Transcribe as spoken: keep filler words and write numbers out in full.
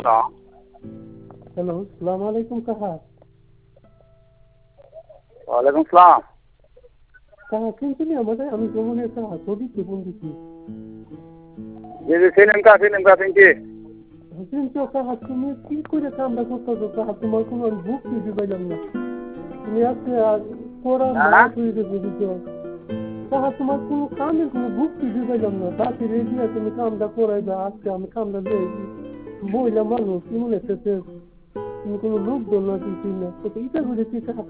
Hello, সালাম আলাইকুম কাহা। ওয়ালাইকুম সালাম। কাহা চিনছিলি আমাদের? আমি ভ্রমণের কাহা ছবিতে বন্ধুছি। জি জি চিনেন কা চিনেন কা চিনছি। চিনছো কাহা, তুমি কি করে কামটা করতেছো কাহা? তোমার কোনো বুক খুঁজে পাইলাম না। তুমি আজকে পড়া হ্যাঁ মাস হয়ে গেছে বুঝছো কাহা, তোমার কোনো কামের কোনো বুক খুঁজে পাইলাম না। তাতে রেডি আছে তুমি কামটা করাইবা, আজকে আমি কামটা দিয়েছি। মহিলা মানুষ কি মনে হচ্ছে তুমি কোনো লোক দল না কিছুই না, তো এটা করে কি কাহা